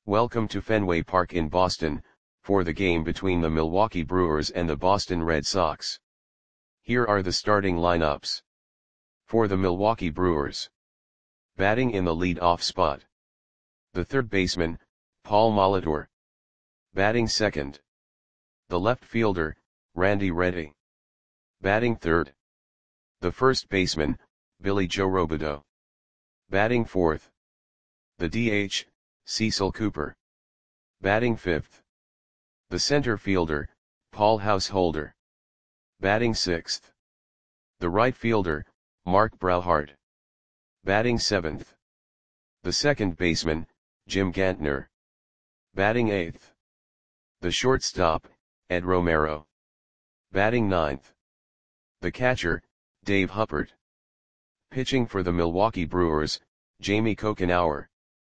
Welcome to Fenway Park in Boston, for the game between the Milwaukee Brewers and the Boston Red Sox. Here are the starting lineups. For the Milwaukee Brewers. Batting in the lead-off spot. The third baseman, Paul Molitor. Batting second. The left fielder, Randy Reddy. Batting third. The first baseman, Billy Joe Robideau. Batting fourth. The DH, Cecil Cooper. Batting fifth. The center fielder, Paul Householder. Batting sixth. The right fielder, Mark Brauhart. Batting seventh. The second baseman, Jim Gantner. Batting eighth. The shortstop, Ed Romero. Batting ninth. The catcher, Dave Huppert. Pitching for the Milwaukee Brewers, Jamie Kokenauer.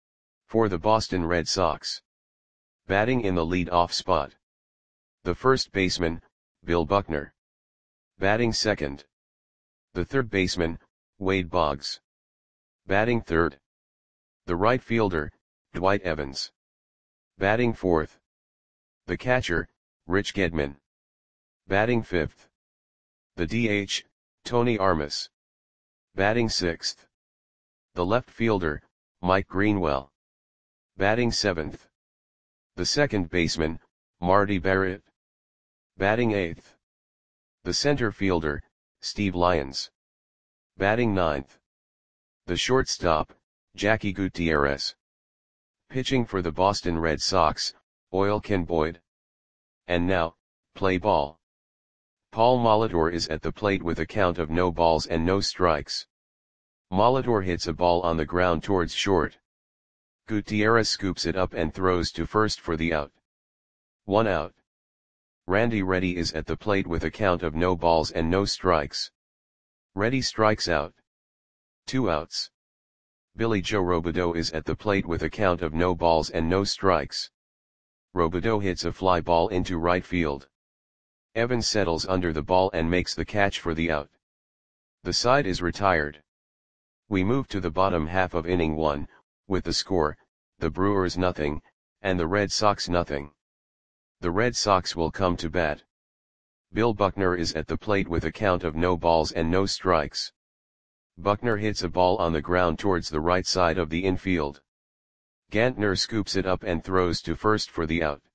For the Boston Red Sox. Batting in the lead-off spot. The first baseman, Bill Buckner. Batting second. The third baseman, Wade Boggs. Batting third. The right fielder, Dwight Evans. Batting fourth. The catcher, Rich Gedman. Batting fifth. The DH, Tony Armas. Batting sixth. The left fielder, Mike Greenwell. Batting seventh. The second baseman, Marty Barrett. Batting eighth. The center fielder, Steve Lyons. Batting ninth. The shortstop, Jackie Gutierrez. Pitching for the Boston Red Sox, Oil Ken Boyd. And now, play ball. Paul Molitor is at the plate with a count of no balls and no strikes. Molitor hits a ball on the ground towards short. Gutierrez scoops it up and throws to first for the out. 1 out. Randy Reddy is at the plate with a count of no balls and no strikes. Reddy strikes out. 2 outs. Billy Joe Robideau is at the plate with a count of no balls and no strikes. Robideau hits a fly ball into right field. Evans settles under the ball and makes the catch for the out. The side is retired. We move to the bottom half of inning 1, with the score, the Brewers nothing, and the Red Sox nothing. The Red Sox will come to bat. Bill Buckner is at the plate with a count of no balls and no strikes. Buckner hits a ball on the ground towards the right side of the infield. Gantner scoops it up and throws to first for the out.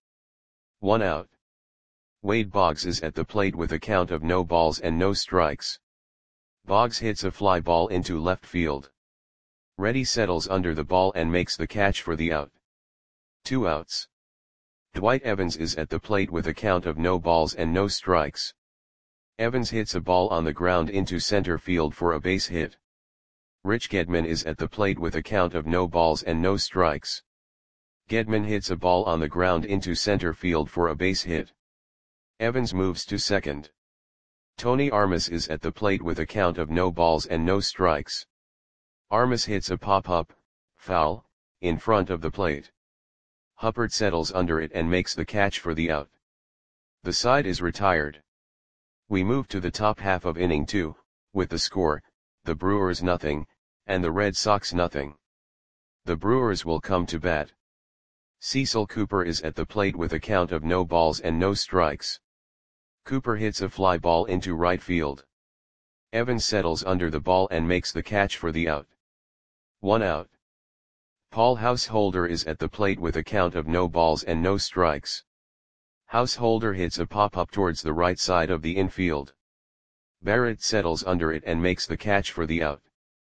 1 out. Wade Boggs is at the plate with a count of no balls and no strikes. Boggs hits a fly ball into left field. Reddy settles under the ball and makes the catch for the out. 2 outs. Dwight Evans is at the plate with a count of no balls and no strikes. Evans hits a ball on the ground into center field for a base hit. Rich Gedman is at the plate with a count of no balls and no strikes. Gedman hits a ball on the ground into center field for a base hit. Evans moves to second. Tony Armas is at the plate with a count of no balls and no strikes. Armas hits a pop-up, foul, in front of the plate. Huppert settles under it and makes the catch for the out. The side is retired. We move to the top half of inning 2, with the score, the Brewers nothing, and the Red Sox nothing. The Brewers will come to bat. Cecil Cooper is at the plate with a count of no balls and no strikes. Cooper hits a fly ball into right field. Evans settles under the ball and makes the catch for the out. 1 out. Paul Householder is at the plate with a count of no balls and no strikes. Householder hits a pop-up towards the right side of the infield. Barrett settles under it and makes the catch for the out.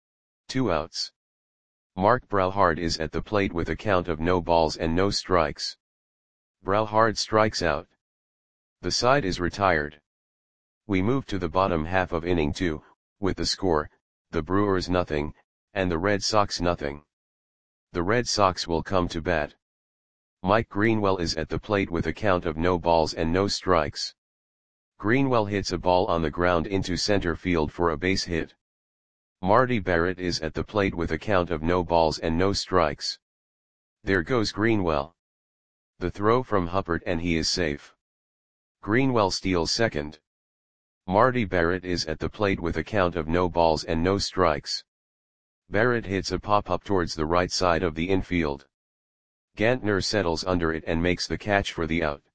2 outs. Mark Brauhart is at the plate with a count of no balls and no strikes. Brauhart strikes out. The side is retired. We move to the bottom half of inning 2, with the score, the Brewers nothing, and the Red Sox nothing. The Red Sox will come to bat. Mike Greenwell is at the plate with a count of no balls and no strikes. Greenwell hits a ball on the ground into center field for a base hit. Marty Barrett is at the plate with a count of no balls and no strikes. There goes Greenwell. The throw from Huppert and he is safe. Greenwell steals second. Marty Barrett is at the plate with a count of no balls and no strikes. Barrett hits a pop-up towards the right side of the infield. Gantner settles under it and makes the catch for the out.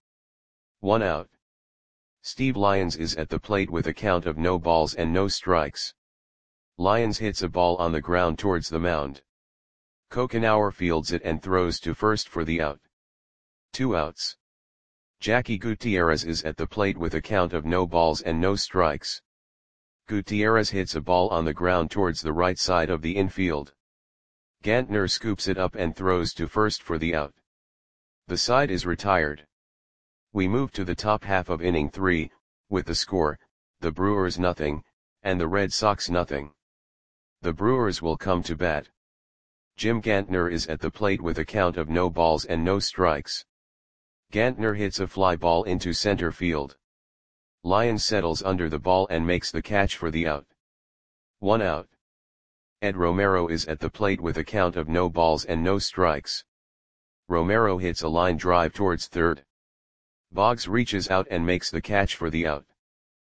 1 out. Steve Lyons is at the plate with a count of no balls and no strikes. Lyons hits a ball on the ground towards the mound. Kokenauer fields it and throws to first for the out. 2 outs. Jackie Gutierrez is at the plate with a count of no balls and no strikes. Gutierrez hits a ball on the ground towards the right side of the infield. Gantner scoops it up and throws to first for the out. The side is retired. We move to the top half of inning 3, with the score, the Brewers nothing, and the Red Sox nothing. The Brewers will come to bat. Jim Gantner is at the plate with a count of no balls and no strikes. Gantner hits a fly ball into center field. Lyons settles under the ball and makes the catch for the out. 1 out. Ed Romero is at the plate with a count of no balls and no strikes. Romero hits a line drive towards third. Boggs reaches out and makes the catch for the out.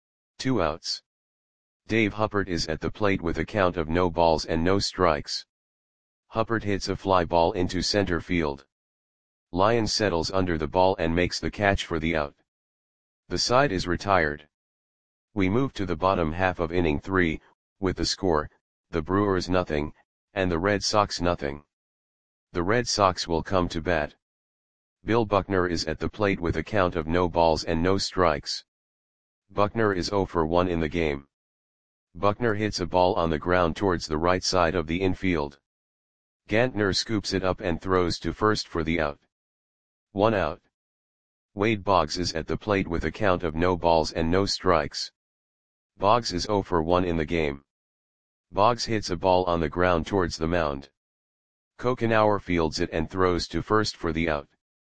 2 outs. Dave Huppert is at the plate with a count of no balls and no strikes. Huppert hits a fly ball into center field. Lyons settles under the ball and makes the catch for the out. The side is retired. We move to the bottom half of inning 3, with the score, the Brewers nothing, and the Red Sox nothing. The Red Sox will come to bat. Bill Buckner is at the plate with a count of no balls and no strikes. Buckner is 0 for 1 in the game. Buckner hits a ball on the ground towards the right side of the infield. Gantner scoops it up and throws to first for the out. 1 out. Wade Boggs is at the plate with a count of no balls and no strikes. Boggs is 0 for 1 in the game. Boggs hits a ball on the ground towards the mound. Kokenauer fields it and throws to first for the out.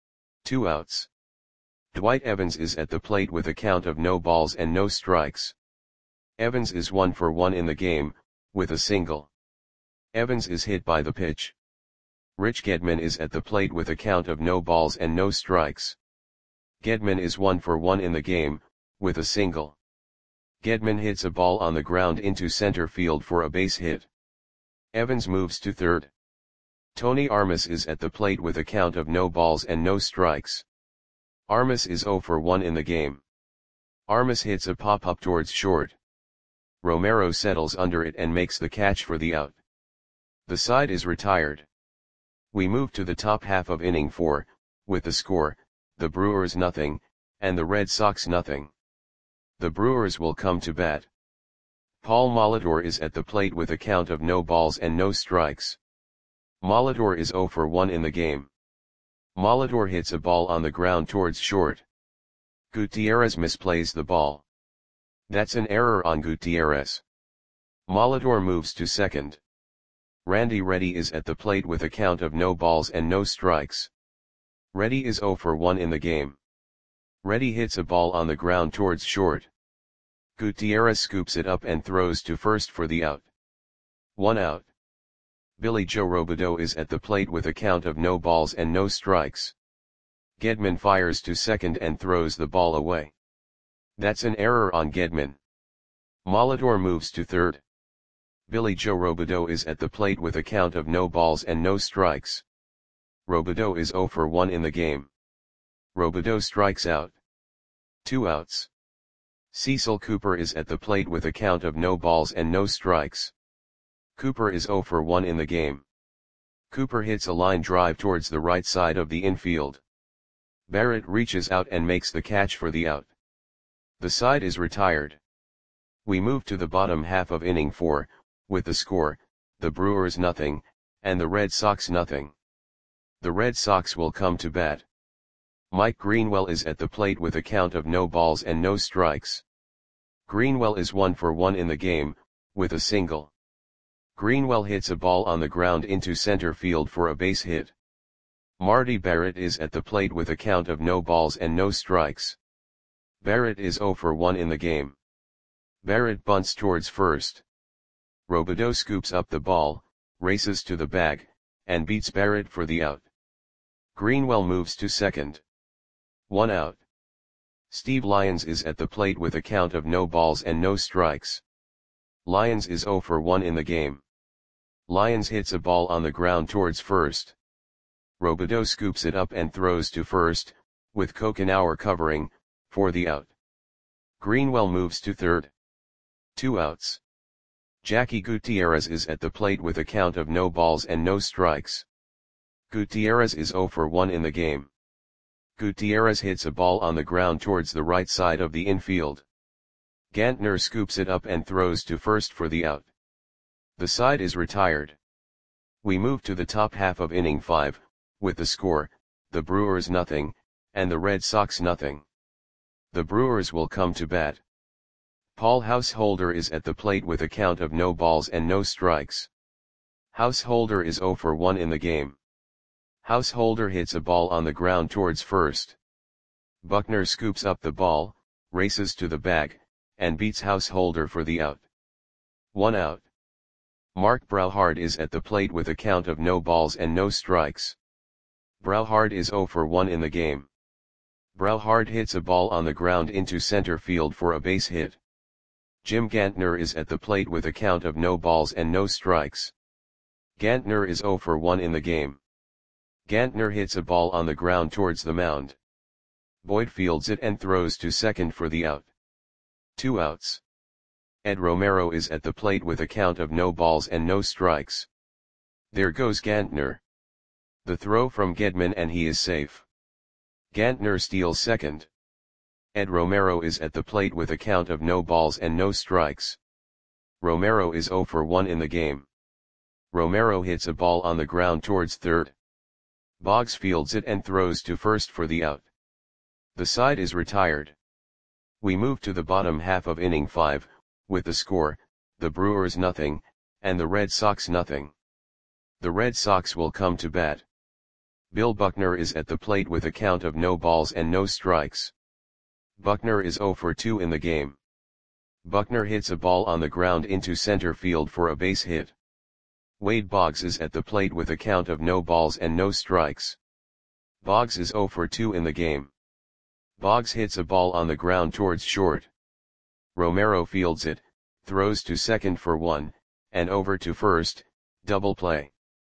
2 outs. Dwight Evans is at the plate with a count of no balls and no strikes. Evans is 1 for 1 in the game, with a single. Evans is hit by the pitch. Rich Gedman is at the plate with a count of no balls and no strikes. Gedman is 1 for 1 in the game, with a single. Gedman hits a ball on the ground into center field for a base hit. Evans moves to third. Tony Armas is at the plate with a count of no balls and no strikes. Armas is 0 for 1 in the game. Armas hits a pop-up towards short. Romero settles under it and makes the catch for the out. The side is retired. We move to the top half of inning 4, with the score, the Brewers nothing, and the Red Sox nothing. The Brewers will come to bat. Paul Molitor is at the plate with a count of no balls and no strikes. Molitor is 0 for 1 in the game. Molitor hits a ball on the ground towards short. Gutierrez misplays the ball. That's an error on Gutierrez. Molitor moves to second. Randy Reddy is at the plate with a count of no balls and no strikes. Reddy is 0 for 1 in the game. Reddy hits a ball on the ground towards short. Gutierrez scoops it up and throws to first for the out. 1 out. Billy Joe Robideau is at the plate with a count of no balls and no strikes. Gedman fires to second and throws the ball away. That's an error on Gedman. Molitor moves to third. Billy Joe Robideau is at the plate with a count of no balls and no strikes. Robideau is 0 for 1 in the game. Robideau strikes out. 2 outs. Cecil Cooper is at the plate with a count of no balls and no strikes. Cooper is 0 for 1 in the game. Cooper hits a line drive towards the right side of the infield. Barrett reaches out and makes the catch for the out. The side is retired. We move to the bottom half of inning 4, with the score, the Brewers nothing, and the Red Sox nothing. The Red Sox will come to bat. Mike Greenwell is at the plate with a count of no balls and no strikes. Greenwell is 1 for 1 in the game, with a single. Greenwell hits a ball on the ground into center field for a base hit. Marty Barrett is at the plate with a count of no balls and no strikes. Barrett is 0 for 1 in the game. Barrett bunts towards first. Robideau scoops up the ball, races to the bag, and beats Barrett for the out. Greenwell moves to second. 1 out. Steve Lyons is at the plate with a count of no balls and no strikes. Lyons is 0 for 1 in the game. Lyons hits a ball on the ground towards first. Robideau scoops it up and throws to first, with Kokenauer covering, for the out. Greenwell moves to third. 2 outs. Jackie Gutierrez is at the plate with a count of no balls and no strikes. Gutierrez is 0 for 1 in the game. Gutierrez hits a ball on the ground towards the right side of the infield. Gantner scoops it up and throws to first for the out. The side is retired. We move to the top half of inning 5, with the score, the Brewers nothing, and the Red Sox nothing. The Brewers will come to bat. Paul Householder is at the plate with a count of no balls and no strikes. Householder is 0 for 1 in the game. Householder hits a ball on the ground towards first. Buckner scoops up the ball, races to the bag, and beats Householder for the out. 1 out. Mark Brauhard is at the plate with a count of no balls and no strikes. Brauhard is 0 for 1 in the game. Brauhard hits a ball on the ground into center field for a base hit. Jim Gantner is at the plate with a count of no balls and no strikes. Gantner is 0 for 1 in the game. Gantner hits a ball on the ground towards the mound. Boyd fields it and throws to second for the out. 2 outs. Ed Romero is at the plate with a count of no balls and no strikes. There goes Gantner. The throw from Gedman and he is safe. Gantner steals second. Ed Romero is at the plate with a count of no balls and no strikes. Romero is 0 for 1 in the game. Romero hits a ball on the ground towards third. Boggs fields it and throws to first for the out. The side is retired. We move to the bottom half of inning 5, with the score, the Brewers nothing, and the Red Sox nothing. The Red Sox will come to bat. Bill Buckner is at the plate with a count of no balls and no strikes. Buckner is 0 for 2 in the game. Buckner hits a ball on the ground into center field for a base hit. Wade Boggs is at the plate with a count of no balls and no strikes. Boggs is 0 for 2 in the game. Boggs hits a ball on the ground towards short. Romero fields it, throws to second for 1, and over to first, double play.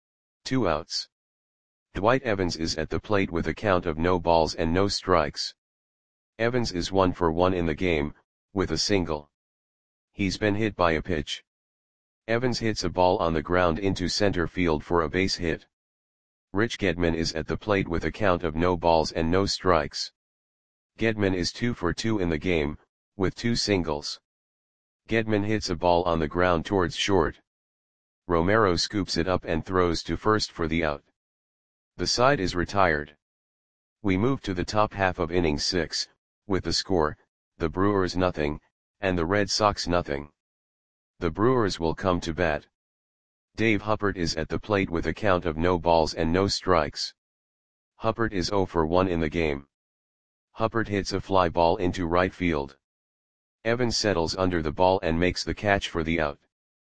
2 outs. Dwight Evans is at the plate with a count of no balls and no strikes. Evans is 1 for 1 in the game, with a single. He's been hit by a pitch. Evans hits a ball on the ground into center field for a base hit. Rich Gedman is at the plate with a count of no balls and no strikes. Gedman is 2 for 2 in the game, with 2 singles. Gedman hits a ball on the ground towards short. Romero scoops it up and throws to first for the out. The side is retired. We move to the top half of inning 6, with the score, the Brewers nothing, and the Red Sox nothing. The Brewers will come to bat. Dave Huppert is at the plate with a count of no balls and no strikes. Huppert is 0 for 1 in the game. Huppert hits a fly ball into right field. Evans settles under the ball and makes the catch for the out.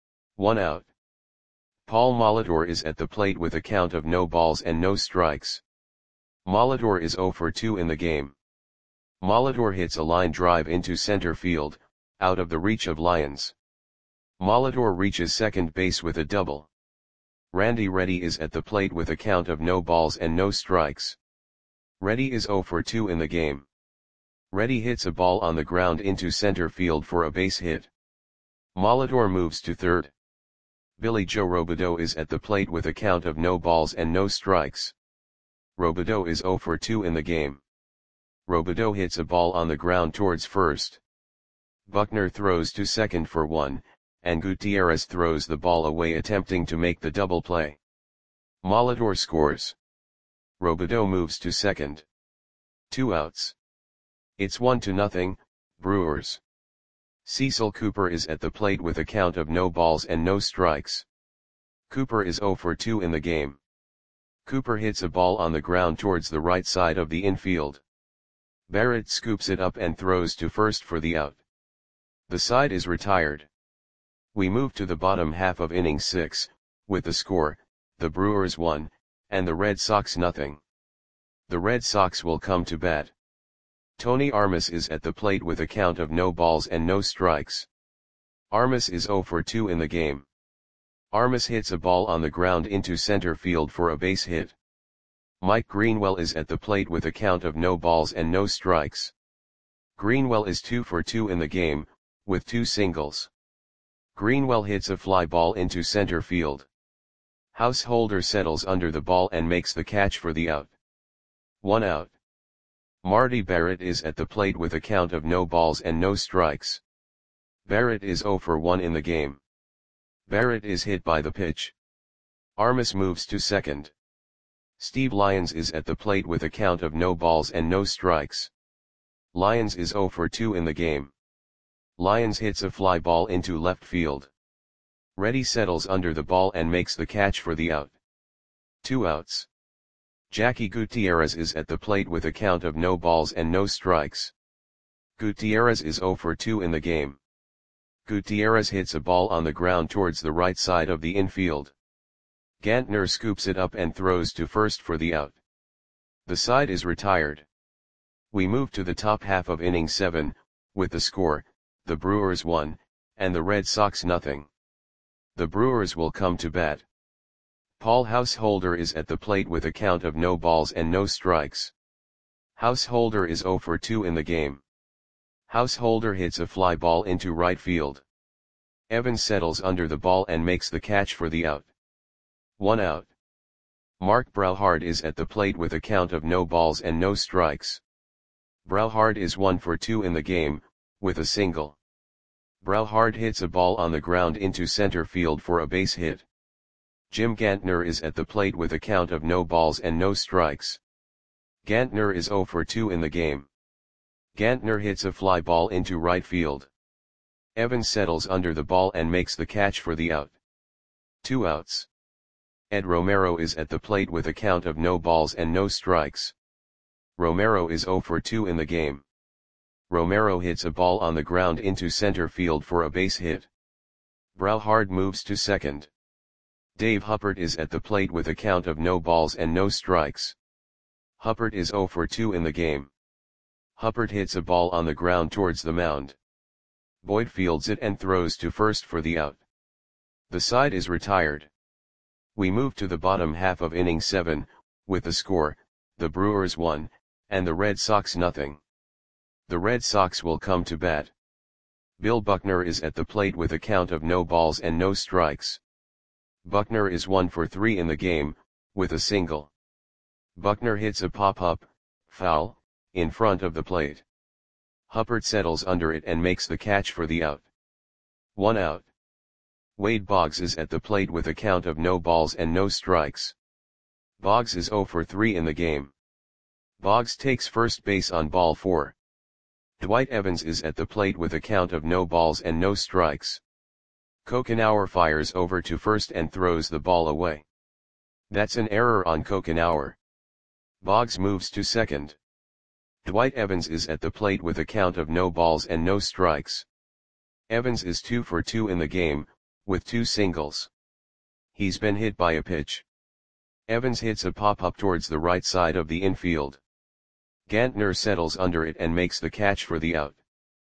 1 out. Paul Molitor is at the plate with a count of no balls and no strikes. Molitor is 0 for 2 in the game. Molitor hits a line drive into center field, out of the reach of Lyons. Molitor reaches second base with a double. Randy Reddy is at the plate with a count of no balls and no strikes. Reddy is 0 for 2 in the game. Reddy hits a ball on the ground into center field for a base hit. Molitor moves to third. Billy Joe Robideau is at the plate with a count of no balls and no strikes. Robideau is 0 for 2 in the game. Robideau hits a ball on the ground towards first. Buckner throws to second for 1, and Gutierrez throws the ball away attempting to make the double play. Molitor scores. Robideau moves to second. 2 outs. It's 1-0, Brewers. Cecil Cooper is at the plate with a count of no balls and no strikes. Cooper is 0 for 2 in the game. Cooper hits a ball on the ground towards the right side of the infield. Barrett scoops it up and throws to first for the out. The side is retired. We move to the bottom half of inning 6, with the score, the Brewers 1, and the Red Sox nothing. The Red Sox will come to bat. Tony Armas is at the plate with a count of no balls and no strikes. Armas is 0 for 2 in the game. Armas hits a ball on the ground into center field for a base hit. Mike Greenwell is at the plate with a count of no balls and no strikes. Greenwell is 2 for 2 in the game, with 2 singles. Greenwell hits a fly ball into center field. Householder settles under the ball and makes the catch for the out. 1 out. Marty Barrett is at the plate with a count of no balls and no strikes. Barrett is 0 for 1 in the game. Barrett is hit by the pitch. Armas moves to second. Steve Lyons is at the plate with a count of no balls and no strikes. Lyons is 0 for 2 in the game. Lyons hits a fly ball into left field. Reddy settles under the ball and makes the catch for the out. 2 outs. Jackie Gutierrez is at the plate with a count of no balls and no strikes. Gutierrez is 0 for 2 in the game. Gutierrez hits a ball on the ground towards the right side of the infield. Gantner scoops it up and throws to first for the out. The side is retired. We move to the top half of inning 7, with the score, the Brewers 1, and the Red Sox nothing. The Brewers will come to bat. Paul Householder is at the plate with a count of no balls and no strikes. Householder is 0 for 2 in the game. Householder hits a fly ball into right field. Evans settles under the ball and makes the catch for the out. 1 out. Mark Brauhard is at the plate with a count of no balls and no strikes. Brauhard is 1 for 2 in the game, with a single. Brauhard hits a ball on the ground into center field for a base hit. Jim Gantner is at the plate with a count of no balls and no strikes. Gantner is 0 for 2 in the game. Gantner hits a fly ball into right field. Evans settles under the ball and makes the catch for the out. 2 outs. Ed Romero is at the plate with a count of no balls and no strikes. Romero is 0 for 2 in the game. Romero hits a ball on the ground into center field for a base hit. Brauhard moves to second. Dave Huppert is at the plate with a count of no balls and no strikes. Huppert is 0 for 2 in the game. Huppert hits a ball on the ground towards the mound. Boyd fields it and throws to first for the out. The side is retired. We move to the bottom half of inning 7, with the score, the Brewers 1, and the Red Sox nothing. The Red Sox will come to bat. Bill Buckner is at the plate with a count of no balls and no strikes. Buckner is 1 for 3 in the game, with a single. Buckner hits a pop-up, foul, in front of the plate. Huppert settles under it and makes the catch for the out. 1 out. Wade Boggs is at the plate with a count of no balls and no strikes. Boggs is 0 for 3 in the game. Boggs takes first base on ball 4. Dwight Evans is at the plate with a count of no balls and no strikes. Kokenauer fires over to first and throws the ball away. That's an error on Kokenauer. Boggs moves to second. Dwight Evans is at the plate with a count of no balls and no strikes. Evans is 2 for 2 in the game, with 2 singles. He's been hit by a pitch. Evans hits a pop-up towards the right side of the infield. Gantner settles under it and makes the catch for the out.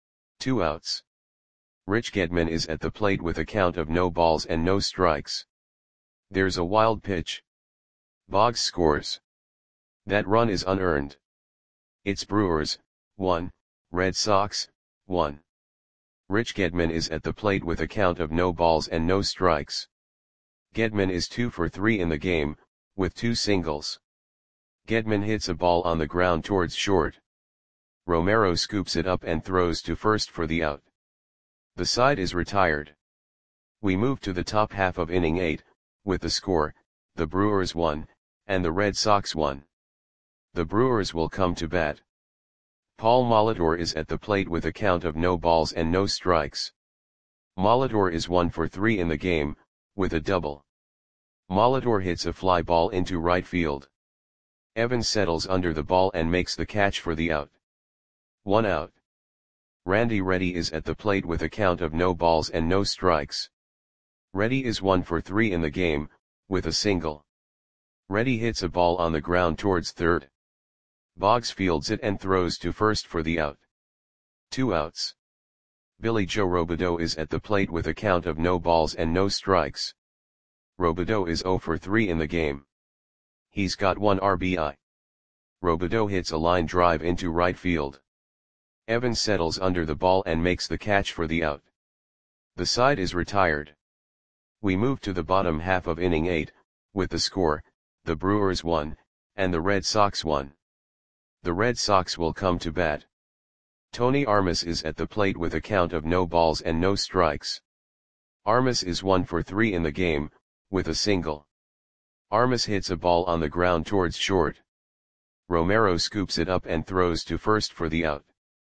2 outs. Rich Gedman is at the plate with a count of no balls and no strikes. There's a wild pitch. Boggs scores. That run is unearned. It's Brewers, 1, Red Sox, 1. Rich Gedman is at the plate with a count of no balls and no strikes. Gedman is 2 for 3 in the game, with 2 singles. Gedman hits a ball on the ground towards short. Romero scoops it up and throws to first for the out. The side is retired. We move to the top half of inning 8, with the score, the Brewers 1, and the Red Sox 1. The Brewers will come to bat. Paul Molitor is at the plate with a count of no balls and no strikes. Molitor is 1 for 3 in the game, with a double. Molitor hits a fly ball into right field. Evans settles under the ball and makes the catch for the out. 1 out. Randy Reddy is at the plate with a count of no balls and no strikes. Reddy is 1 for 3 in the game, with a single. Reddy hits a ball on the ground towards third. Boggs fields it and throws to first for the out. 2 outs. Billy Joe Robideau is at the plate with a count of no balls and no strikes. Robideau is 0 for 3 in the game. He's got 1 RBI. Robideau hits a line drive into right field. Evans settles under the ball and makes the catch for the out. The side is retired. We move to the bottom half of inning 8, with the score, the Brewers 1, and the Red Sox 1. The Red Sox will come to bat. Tony Armas is at the plate with a count of no balls and no strikes. Armas is 1 for 3 in the game, with a single. Armas hits a ball on the ground towards short. Romero scoops it up and throws to first for the out.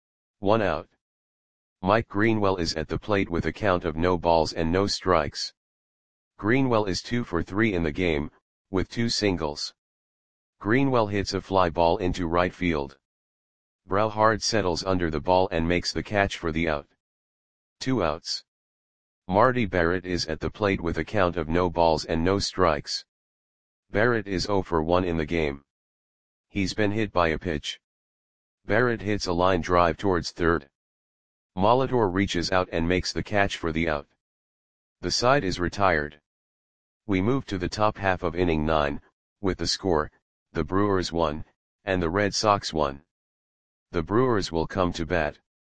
1 out. Mike Greenwell is at the plate with a count of no balls and no strikes. Greenwell is 2 for 3 in the game, with 2 singles. Greenwell hits a fly ball into right field. Brauhard settles under the ball and makes the catch for the out. 2 outs. Marty Barrett is at the plate with a count of no balls and no strikes. Barrett is 0 for 1 in the game. He's been hit by a pitch. Barrett hits a line drive towards third. Molitor reaches out and makes the catch for the out. The side is retired. We move to the top half of inning 9, with the score, the Brewers 1, and the Red Sox 1. The Brewers will come to bat.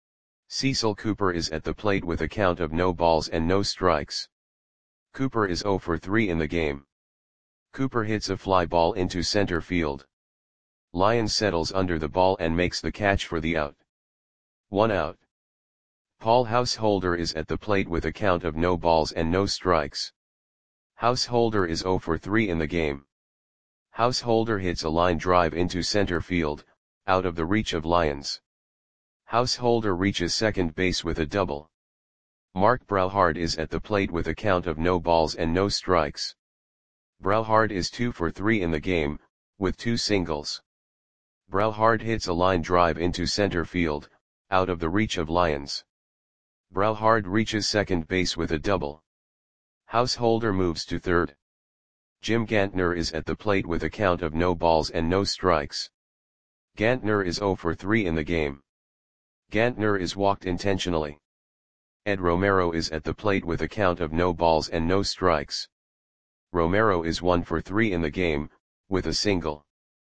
Cecil Cooper is at the plate with a count of no balls and no strikes. Cooper is 0 for 3 in the game. Cooper hits a fly ball into center field. Lyons settles under the ball and makes the catch for the out. 1 out. Paul Householder is at the plate with a count of no balls and no strikes. Householder is 0 for 3 in the game. Householder hits a line drive into center field, out of the reach of Lyons. Householder reaches second base with a double. Mark Brauhard is at the plate with a count of no balls and no strikes. Brauhard is 2 for 3 in the game, with 2 singles. Brauhard hits a line drive into center field, out of the reach of Lyons. Brauhard reaches second base with a double. Householder moves to third. Jim Gantner is at the plate with a count of no balls and no strikes. Gantner is 0 for 3 in the game. Gantner is walked intentionally. Ed Romero is at the plate with a count of no balls and no strikes. Romero is 1 for 3 in the game, with a single.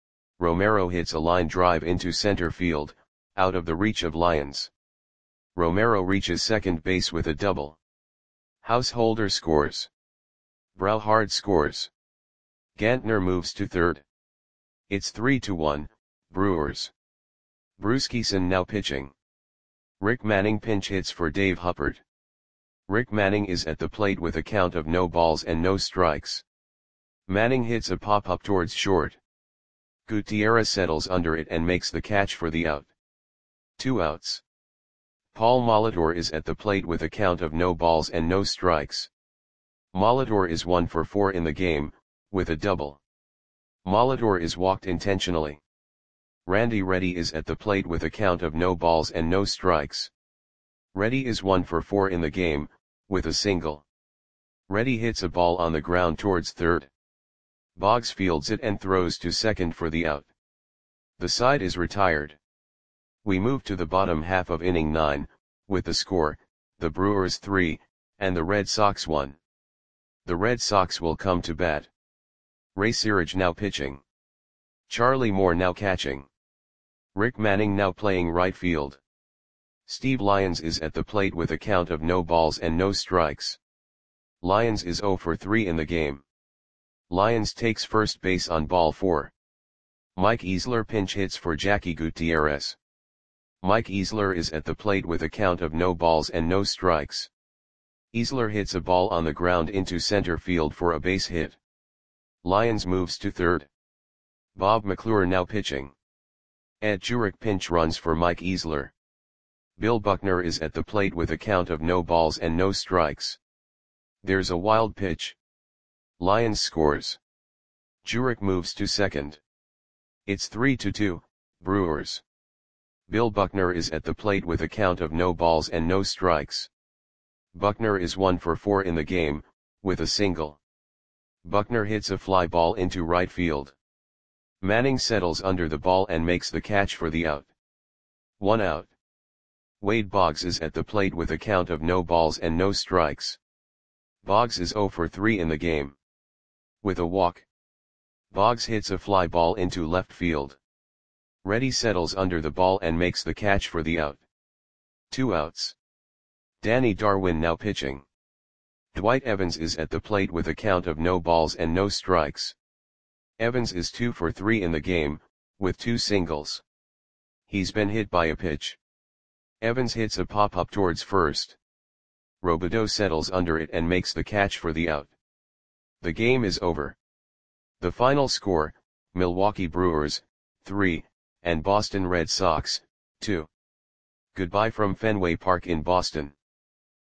Romero hits a line drive into center field, out of the reach of Lyons. Romero reaches second base with a double. Householder scores. Brauhard scores. Gantner moves to third. It's 3-1, Brewers. Bruce Kison now pitching. Rick Manning pinch hits for Dave Huppert. Rick Manning is at the plate with a count of no balls and no strikes. Manning hits a pop-up towards short. Gutierrez settles under it and makes the catch for the out. 2 outs. Paul Molitor is at the plate with a count of no balls and no strikes. Molitor is 1 for 4 in the game, with a double. Molitor is walked intentionally. Randy Reddy is at the plate with a count of no balls and no strikes. Reddy is 1 for 4 in the game, with a single. Reddy hits a ball on the ground towards third. Boggs fields it and throws to second for the out. The side is retired. We move to the bottom half of inning 9, with the score, the Brewers 3, and the Red Sox 1. The Red Sox will come to bat. Ray Searage now pitching. Charlie Moore now catching. Rick Manning now playing right field. Steve Lyons is at the plate with a count of no balls and no strikes. Lyons is 0 for 3 in the game. Lyons takes first base on ball 4. Mike Easler pinch hits for Jackie Gutierrez. Mike Easler is at the plate with a count of no balls and no strikes. Easler hits a ball on the ground into center field for a base hit. Lyons moves to third. Bob McClure now pitching. Ed Jurek pinch runs for Mike Easler. Bill Buckner is at the plate with a count of no balls and no strikes. There's a wild pitch. Lyons scores. Jurek moves to second. It's 3-2, Brewers. Bill Buckner is at the plate with a count of no balls and no strikes. Buckner is 1 for 4 in the game, with a single. Buckner hits a fly ball into right field. Manning settles under the ball and makes the catch for the out. 1 out. Wade Boggs is at the plate with a count of no balls and no strikes. Boggs is 0 for 3 in the game. With a walk. Boggs hits a fly ball into left field. Reddy settles under the ball and makes the catch for the out. 2 outs. Danny Darwin now pitching. Dwight Evans is at the plate with a count of no balls and no strikes. Evans is 2 for 3 in the game, with 2 singles. He's been hit by a pitch. Evans hits a pop-up towards first. Robideau settles under it and makes the catch for the out. The game is over. The final score, Milwaukee Brewers, 3, and Boston Red Sox, 2. Goodbye from Fenway Park in Boston.